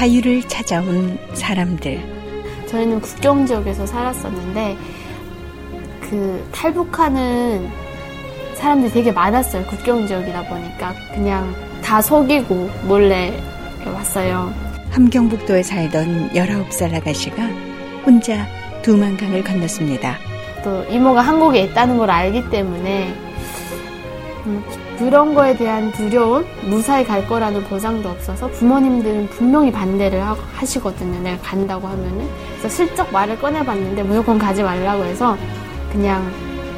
자유를 찾아온 사람들. 저희는 국경 지역에서 살았었는데 그 탈북하는 사람들이 되게 많았어요. 국경 지역이다 보니까 그냥 다 속이고 몰래 왔어요. 함경북도에 살던 19살 아가씨가 혼자 두만강을 건넜습니다. 또 이모가 한국에 있다는 걸 알기 때문에 그런 거에 대한 두려움, 무사히 갈 거라는 보장도 없어서 부모님들은 분명히 반대를 하시거든요. 내가 간다고 하면은. 그래서 슬쩍 말을 꺼내봤는데 무조건 가지 말라고 해서 그냥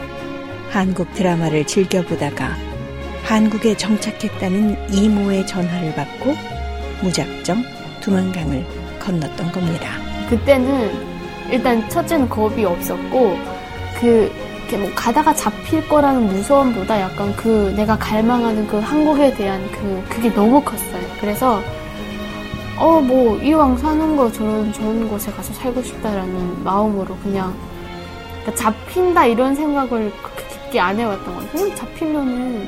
한국 드라마를 즐겨보다가 한국에 정착했다는 이모의 전화를 받고 무작정 두만강을 건넜던 겁니다. 그때는 일단 첫째는 겁이 없었고 이렇게 뭐 가다가 잡힐 거라는 무서움보다 약간 내가 갈망하는 그 한국에 대한 그게 너무 컸어요. 그래서 뭐 이왕 사는 거 저런 좋은 곳에 가서 살고 싶다라는 마음으로 그냥 그러니까 잡힌다 이런 생각을 그렇게 깊게 안 해왔던 것 같아요. 잡히면은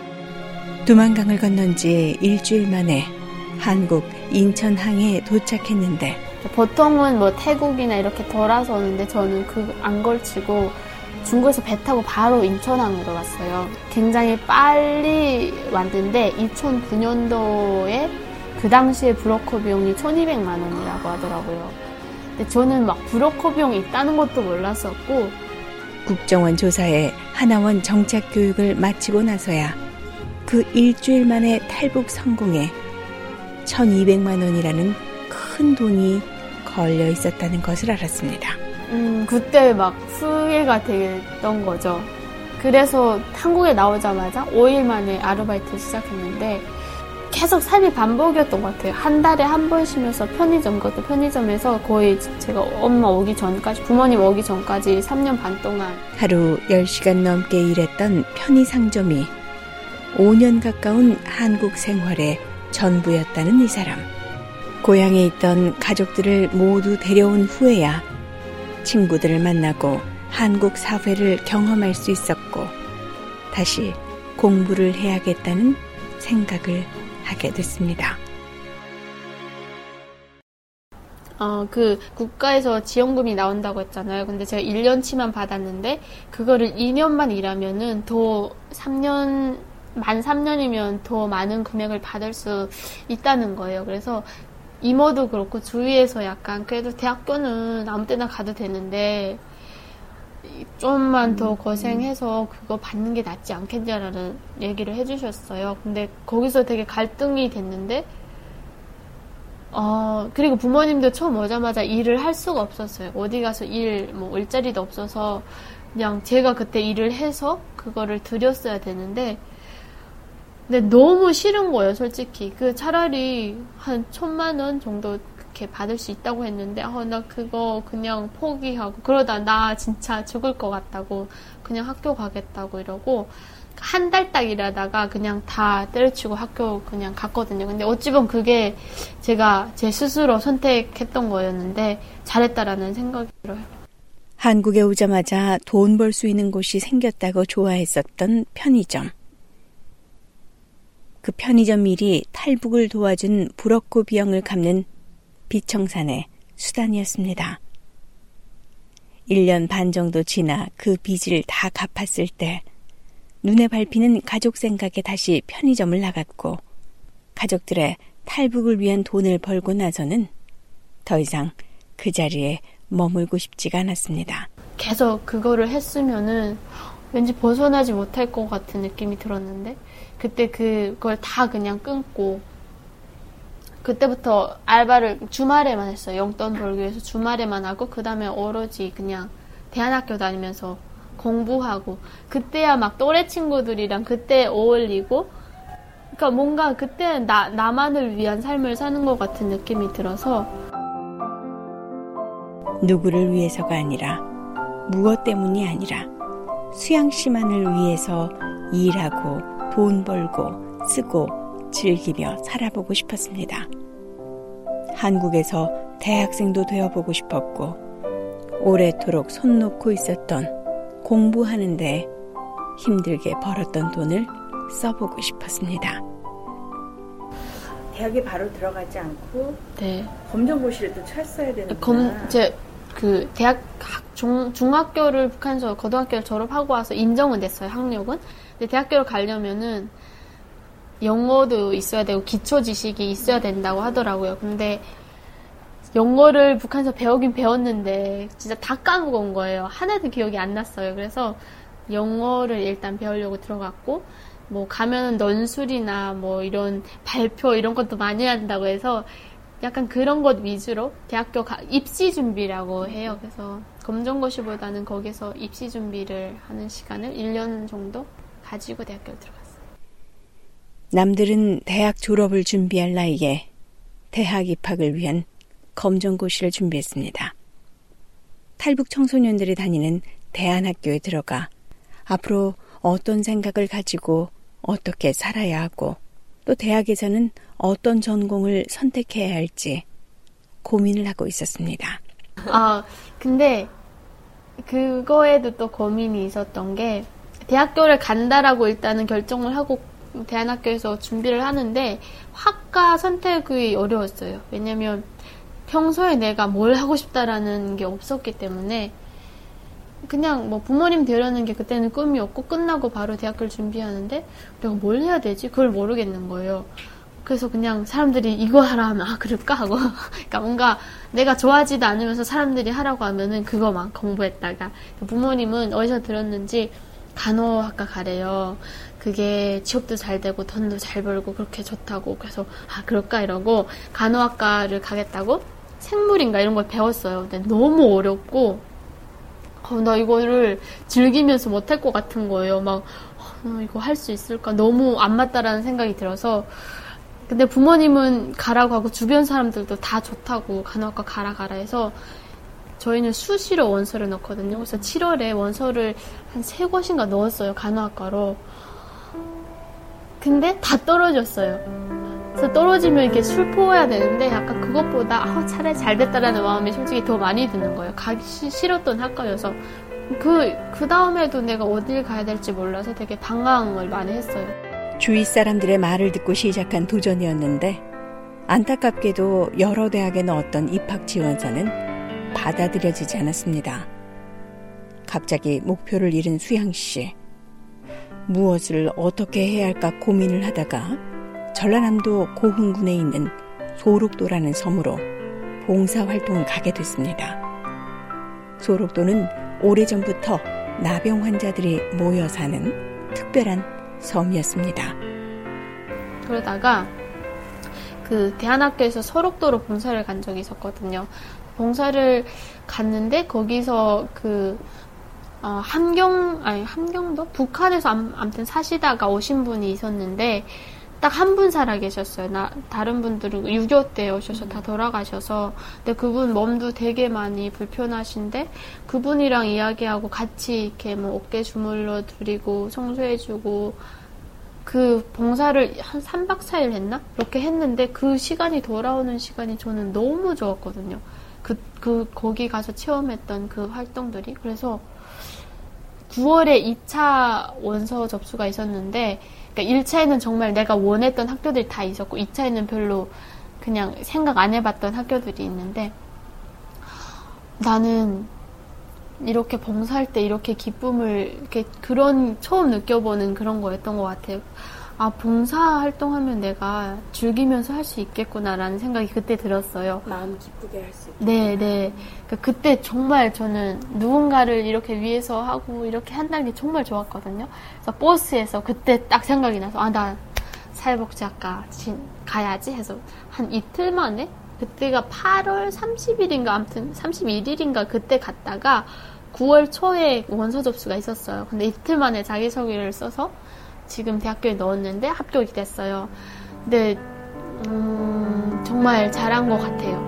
두만강을 건넌 지 일주일 만에 한국 인천항에 도착했는데 보통은 뭐 태국이나 이렇게 돌아서 오는데 저는 안 걸치고 중국에서 배 타고 바로 인천항으로 왔어요. 굉장히 빨리 왔는데 2009년도에 그 당시에 브로커 비용이 1,200만 원이라고 하더라고요. 근데 저는 막 브로커 비용이 있다는 것도 몰랐었고 국정원 조사에 하나원 정착 교육을 마치고 나서야 그 일주일 만에 탈북 성공에 1,200만 원이라는 큰 돈이 걸려 있었다는 것을 알았습니다. 그때 막 후회가 됐던 거죠. 그래서 한국에 나오자마자 5일 만에 아르바이트 시작했는데 계속 삶이 반복이었던 것 같아요. 한 달에 한 번 쉬면서 그것도 편의점에서 거의 제가 엄마 오기 전까지, 부모님 오기 전까지 3년 반 동안 하루 10시간 넘게 일했던 편의상점이 5년 가까운 한국 생활의 전부였다는 이 사람. 고향에 있던 가족들을 모두 데려온 후에야 친구들을 만나고 한국 사회를 경험할 수 있었고 다시 공부를 해야겠다는 생각을 하게 됐습니다. 국가에서 지원금이 나온다고 했잖아요. 근데 제가 1년치만 받았는데 그거를 2년만 일하면은 만 3년이면 더 많은 금액을 받을 수 있다는 거예요. 그래서 이모도 그렇고 주위에서 약간 그래도 대학교는 아무 때나 가도 되는데 좀만 더 고생해서 그거 받는 게 낫지 않겠냐라는 얘기를 해주셨어요. 근데 거기서 되게 갈등이 됐는데 그리고 부모님도 처음 오자마자 일을 할 수가 없었어요. 어디 가서 일자리도 없어서 그냥 제가 그때 일을 해서 그거를 드렸어야 되는데 근데 너무 싫은 거예요, 솔직히. 차라리 한 1,000만 원 정도 그렇게 받을 수 있다고 했는데, 나 그거 그냥 포기하고, 그러다 나 진짜 죽을 것 같다고, 그냥 학교 가겠다고 이러고, 한 달 딱 일하다가 그냥 다 때려치고 학교 그냥 갔거든요. 근데 어찌 보면 그게 제가 제 스스로 선택했던 거였는데, 잘했다라는 생각이 들어요. 한국에 오자마자 돈 벌 수 있는 곳이 생겼다고 좋아했었던 편의점. 그 편의점 일이 탈북을 도와준 브로커 비용을 갚는 비청산의 수단이었습니다. 1년 반 정도 지나 그 빚을 다 갚았을 때 눈에 밟히는 가족 생각에 다시 편의점을 나갔고 가족들의 탈북을 위한 돈을 벌고 나서는 더 이상 그 자리에 머물고 싶지가 않았습니다. 계속 그거를 했으면은 왠지 벗어나지 못할 것 같은 느낌이 들었는데 그때 그걸 다 그냥 끊고 그때부터 알바를 주말에만 했어요. 용돈 벌기 위해서 주말에만 하고 그 다음에 오로지 그냥 대안학교 다니면서 공부하고 그때야 막 또래 친구들이랑 그때 어울리고 그러니까 뭔가 그때는 나만을 위한 삶을 사는 것 같은 느낌이 들어서 누구를 위해서가 아니라 무엇 때문이 아니라 수양 씨만을 위해서 일하고 돈 벌고 쓰고 즐기며 살아보고 싶었습니다. 한국에서 대학생도 되어보고 싶었고 오래도록 손 놓고 있었던 공부하는데 힘들게 벌었던 돈을 써보고 싶었습니다. 대학에 바로 들어가지 않고 네. 검정고시를 또 쳤어야 되는구나. 그 대학 중학교를 북한에서 고등학교를 졸업하고 와서 인정은 됐어요. 학력은. 근데 대학교를 가려면은 영어도 있어야 되고 기초 지식이 있어야 된다고 하더라고요. 근데 영어를 북한에서 배우긴 배웠는데 진짜 다 까먹은 거예요. 하나도 기억이 안 났어요. 그래서 영어를 일단 배우려고 들어갔고, 뭐 가면은 논술이나 뭐 이런 발표 이런 것도 많이 한다고 해서 약간 그런 것 위주로 대학교 입시 준비라고 해요. 그래서 검정고시보다는 거기서 입시 준비를 하는 시간을 1년 정도 가지고 대학교를 들어갔어요. 남들은 대학 졸업을 준비할 나이에 대학 입학을 위한 검정고시를 준비했습니다. 탈북 청소년들이 다니는 대안학교에 들어가 앞으로 어떤 생각을 가지고 어떻게 살아야 하고 또 대학에서는 어떤 전공을 선택해야 할지 고민을 하고 있었습니다. 근데 그거에도 또 고민이 있었던 게 대학교를 간다라고 일단은 결정을 하고 대안학교에서 준비를 하는데 학과 선택이 어려웠어요. 왜냐면 평소에 내가 뭘 하고 싶다라는 게 없었기 때문에 그냥 뭐 부모님 되려는 게 그때는 꿈이었고 끝나고 바로 대학교를 준비하는데 내가 뭘 해야 되지? 그걸 모르겠는 거예요. 그래서 그냥 사람들이 이거 하라 하면 그럴까 하고 그러니까 뭔가 내가 좋아하지도 않으면서 사람들이 하라고 하면은 그거만 공부했다가 부모님은 어디서 들었는지 간호학과 가래요. 그게 취업도 잘 되고 돈도 잘 벌고 그렇게 좋다고. 그래서 그럴까 이러고 간호학과를 가겠다고 생물인가 이런 걸 배웠어요. 근데 너무 어렵고 나 이거를 즐기면서 못할 것 같은 거예요. 나 이거 할 수 있을까? 너무 안 맞다라는 생각이 들어서. 근데 부모님은 가라고 하고 주변 사람들도 다 좋다고 간호학과 가라 해서 저희는 수시로 원서를 넣거든요. 그래서 7월에 원서를 한 3곳인가 넣었어요. 간호학과로. 근데 다 떨어졌어요. 그래서 떨어지면 이렇게 슬퍼해야 되는데 약간 그것보다 차라리 잘 됐다라는 마음이 솔직히 더 많이 드는 거예요. 가기 싫었던 학과여서. 그 다음에도 내가 어딜 가야 될지 몰라서 되게 방황을 많이 했어요. 주위 사람들의 말을 듣고 시작한 도전이었는데 안타깝게도 여러 대학에 넣었던 입학 지원서는 받아들여지지 않았습니다. 갑자기 목표를 잃은 수양 씨. 무엇을 어떻게 해야 할까 고민을 하다가 전라남도 고흥군에 있는 소록도라는 섬으로 봉사활동을 가게 됐습니다. 소록도는 오래전부터 나병 환자들이 모여 사는 특별한 섬이었습니다. 그러다가 그 대안학교에서 소록도로 봉사를 간 적이 있었거든요. 봉사를 갔는데 거기서 함경도? 북한에서 아무튼 사시다가 오신 분이 있었는데 딱 한 분 살아 계셨어요. 다른 분들은 6.25 때 오셔서 다 돌아가셔서. 근데 그분 몸도 되게 많이 불편하신데 그분이랑 이야기하고 같이 이렇게 뭐 어깨 주물러 드리고 청소해주고 그 봉사를 한 3박 4일 했나? 그렇게 했는데 그 시간이 돌아오는 시간이 저는 너무 좋았거든요. 거기 가서 체험했던 그 활동들이. 그래서 9월에 2차 원서 접수가 있었는데, 그러니까 1차에는 정말 내가 원했던 학교들이 다 있었고, 2차에는 별로 그냥 생각 안 해봤던 학교들이 있는데, 나는 이렇게 봉사할 때 이렇게 기쁨을, 이렇게 그런 처음 느껴보는 그런 거였던 것 같아요. 봉사 활동하면 내가 즐기면서 할 수 있겠구나라는 생각이 그때 들었어요. 마음 기쁘게 할 수 있겠다. 네. 그때 정말 저는 누군가를 이렇게 위해서 하고 이렇게 한다는 게 정말 좋았거든요. 그래서 버스에서 그때 딱 생각이 나서 나 사회복지학과 가야지 해서 한 이틀 만에 그때가 8월 30일인가 아무튼 31일인가 그때 갔다가 9월 초에 원서 접수가 있었어요. 근데 이틀 만에 자기소개를 써서 지금 대학교에 넣었는데 합격이 됐어요. 근데 정말 잘한 것 같아요.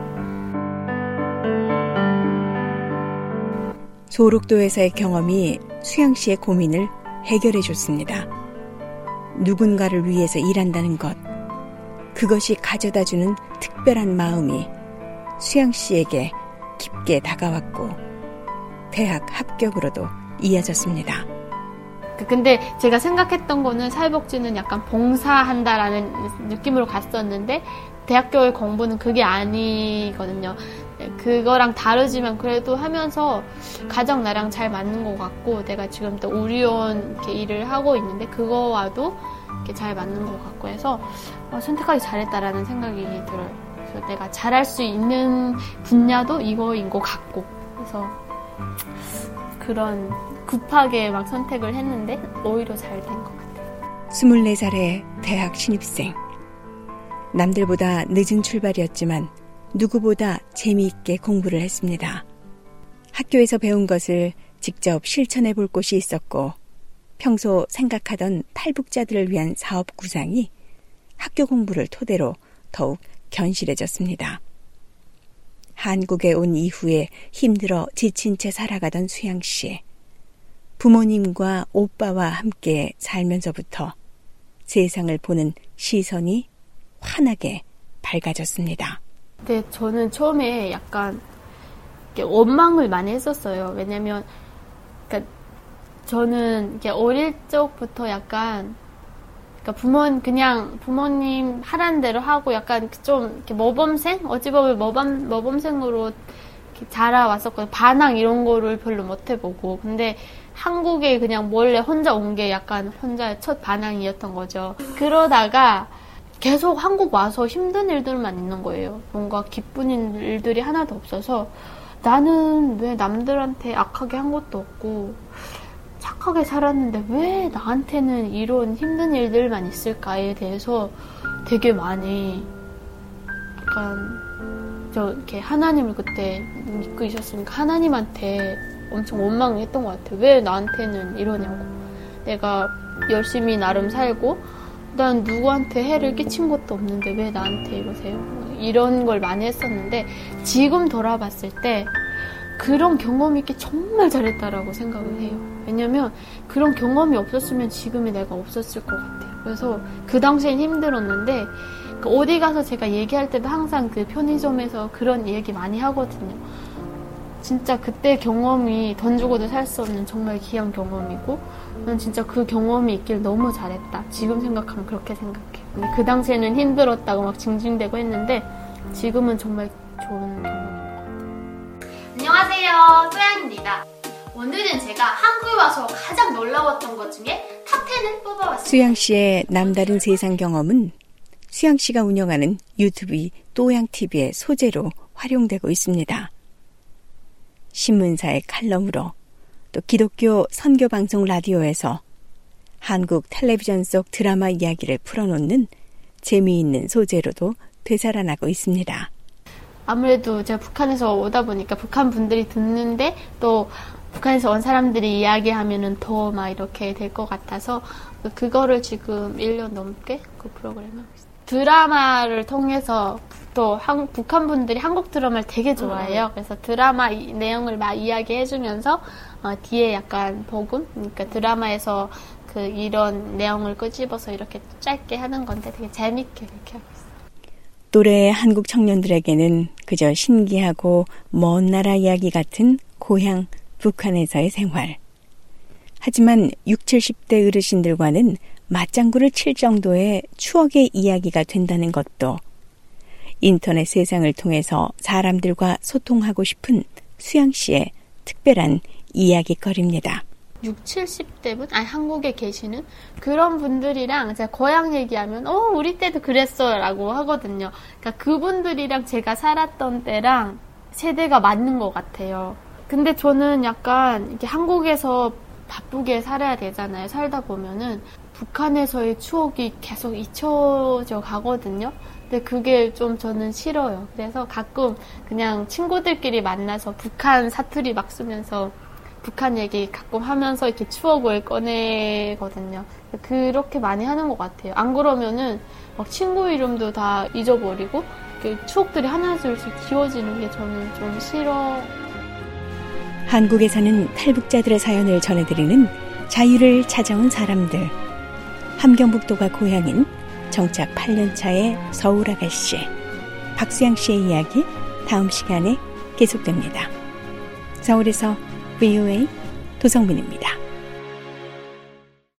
소록도에서의 경험이 수양 씨의 고민을 해결해 줬습니다. 누군가를 위해서 일한다는 것, 그것이 가져다주는 특별한 마음이 수양 씨에게 깊게 다가왔고 대학 합격으로도 이어졌습니다. 근데 제가 생각했던 거는 사회복지는 약간 봉사한다라는 느낌으로 갔었는데 대학교의 공부는 그게 아니거든요. 그거랑 다르지만 그래도 하면서 가장 나랑 잘 맞는 것 같고, 내가 지금 또 우리원 이렇게 일을 하고 있는데 그거와도 이렇게 잘 맞는 것 같고 해서 선택하기 잘했다라는 생각이 들어요. 그래서 내가 잘할 수 있는 분야도 이거인 것 같고, 그래서 그런 급하게 막 선택을 했는데 오히려 잘 된 것 같아요. 24살의 대학 신입생. 남들보다 늦은 출발이었지만 누구보다 재미있게 공부를 했습니다. 학교에서 배운 것을 직접 실천해 볼 곳이 있었고, 평소 생각하던 탈북자들을 위한 사업 구상이 학교 공부를 토대로 더욱 견실해졌습니다. 한국에 온 이후에 힘들어 지친 채 살아가던 수양 씨. 부모님과 오빠와 함께 살면서부터 세상을 보는 시선이 환하게 밝아졌습니다. 네, 저는 처음에 약간 원망을 많이 했었어요. 왜냐면, 그러니까 저는 어릴 적부터 약간, 그러니까 그냥 부모님 하라는 대로 하고 약간 좀 이렇게 모범생? 어찌 보면 모범생으로 이렇게 자라왔었거든요. 반항 이런 거를 별로 못 해보고. 근데 한국에 그냥 몰래 혼자 온 게 약간 혼자의 첫 반항이었던 거죠. 그러다가 계속 한국 와서 힘든 일들만 있는 거예요. 뭔가 기쁜 일들이 하나도 없어서 나는 왜 남들한테 악하게 한 것도 없고 착하게 살았는데 왜 나한테는 이런 힘든 일들만 있을까에 대해서 되게 많이 약간 이렇게 하나님을 그때 믿고 있었으니까 하나님한테 엄청 원망을 했던 것 같아요. 왜 나한테는 이러냐고. 내가 열심히 나름 살고 난 누구한테 해를 끼친 것도 없는데 왜 나한테 이러세요? 이런 걸 많이 했었는데 지금 돌아봤을 때 그런 경험이 있기 정말 잘했다라고 생각을 해요. 왜냐면 그런 경험이 없었으면 지금의 내가 없었을 것 같아요. 그래서 그 당시엔 힘들었는데 어디 가서 제가 얘기할 때도 항상 그 편의점에서 그런 얘기 많이 하거든요. 진짜 그때 경험이 돈 주고도 살 수 없는 정말 귀한 경험이고 난 진짜 그 경험이 있길 너무 잘했다. 지금 생각하면 그렇게 생각해요. 근데 그 당시에는 힘들었다고 막 징징대고 했는데 지금은 정말 좋은 경험인 것 같아요. 안녕하세요, 소양입니다. 오늘은 제가 한국에 와서 가장 놀라웠던 것 중에 탑10을 뽑아왔습니다. 수양 씨의 남다른 세상 경험은 수양 씨가 운영하는 유튜브 또양TV의 소재로 활용되고 있습니다. 신문사의 칼럼으로 또 기독교 선교방송 라디오에서 한국 텔레비전 속 드라마 이야기를 풀어놓는 재미있는 소재로도 되살아나고 있습니다. 아무래도 제가 북한에서 오다 보니까 북한 분들이 듣는데 또 북한에서 온 사람들이 이야기하면은 더 막 이렇게 될 것 같아서 그거를 지금 1년 넘게 그 프로그램을 하고 있어요. 드라마를 통해서 또 북한 분들이 한국 드라마를 되게 좋아해요. 그래서 드라마 내용을 막 이야기해주면서 뒤에 약간 복음, 그러니까 드라마에서 그 이런 내용을 끄집어서 이렇게 짧게 하는 건데 되게 재밌게 그렇게 하고 있어요. 또래 한국 청년들에게는 그저 신기하고 먼 나라 이야기 같은 고향 북한에서의 생활. 하지만 60, 70대 어르신들과는 맞장구를 칠 정도의 추억의 이야기가 된다는 것도 인터넷 세상을 통해서 사람들과 소통하고 싶은 수양 씨의 특별한 이야기거리입니다. 60, 70대 분? 한국에 계시는 그런 분들이랑 제가 고향 얘기하면 우리 때도 그랬어 라고 하거든요. 그러니까 그분들이랑 제가 살았던 때랑 세대가 맞는 것 같아요. 근데 저는 약간 이렇게 한국에서 바쁘게 살아야 되잖아요. 살다 보면은 북한에서의 추억이 계속 잊혀져 가거든요. 근데 그게 좀 저는 싫어요. 그래서 가끔 그냥 친구들끼리 만나서 북한 사투리 막 쓰면서 북한 얘기 가끔 하면서 이렇게 추억을 꺼내거든요. 그렇게 많이 하는 것 같아요. 안 그러면은 막 친구 이름도 다 잊어버리고 추억들이 하나둘씩 지워지는 게 저는 좀 싫어. 한국에 사는 탈북자들의 사연을 전해드리는 자유를 찾아온 사람들. 함경북도가 고향인 정착 8년차의 서울 아가씨 박수양 씨의 이야기 다음 시간에 계속됩니다. 서울에서 VOA 도성민입니다.